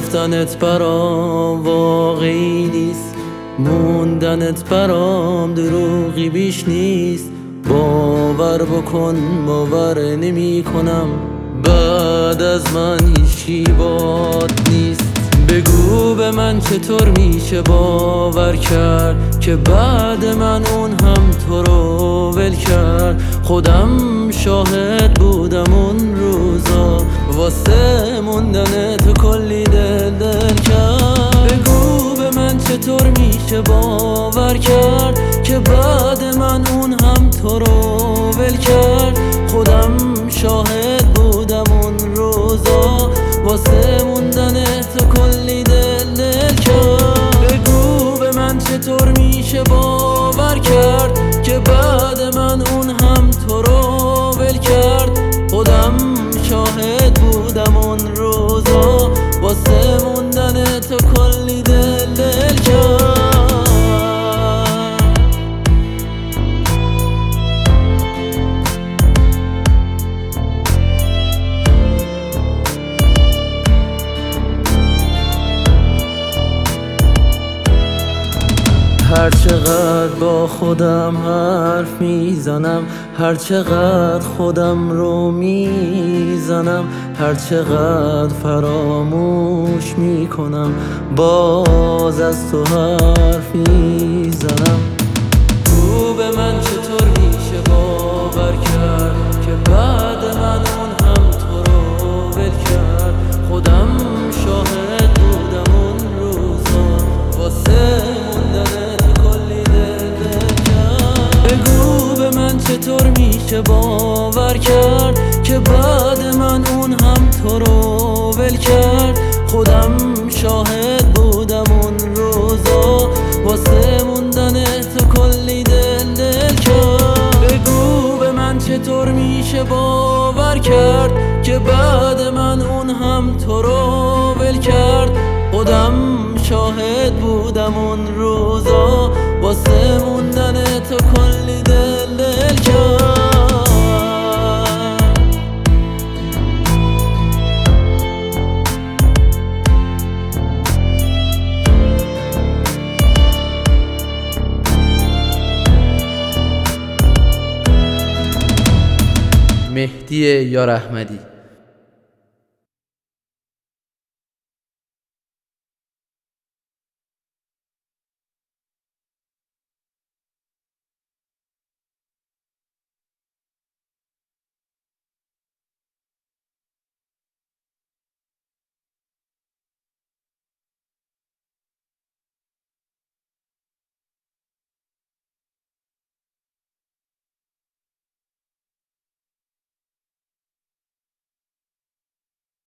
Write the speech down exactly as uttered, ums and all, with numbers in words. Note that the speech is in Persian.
رفتنت برام واقعی نیست، موندنت برام دروغی بیش نیست. باور بکن باور نمی کنم بعد از من هیچی باد نیست. بگو به من چطور میشه باور کرد که بعد من اون هم تو رو ول کرد. خودم شاهد بودم اون روزا، واسه موندن تو کلی دل دل کرد. بگو به من چطور میشه باور کرد که بعد من اون هم تو رو ول کرد. خودم شاهد بودم اون روزا، واسه موندن تو کلی دل دل کرد. بگو به من چطور میشه باور کرد که بعد من اون هم تو رو ول کرد. خودم شاهد بودم اون روزا، واسه موندن تو کلی دل دل کرد. هر چقدر با خودم حرف میزنم، هر چقدر خودم رو میزنم، هر چقدر فراموش میکنم، باز از تو حرف میزنم. تو به من چطور میشه باور کرد که بعد من اون هم تو رو ول کرد. خودم شاهد بودم اون روزا، واسه چطور میشه باور کرد که بعد من اون هم تو رو ول کرد. خودم شاهد بودم اون روزا، واسه موندن تو کلی دل دل کرد. بگو به من چطور میشه باور کرد که بعد من اون هم تو رو ول کرد. خودم شاهد بودم اون روزا، واسه موندن تو کلی دل دل کرد. مهدی یار احمدی.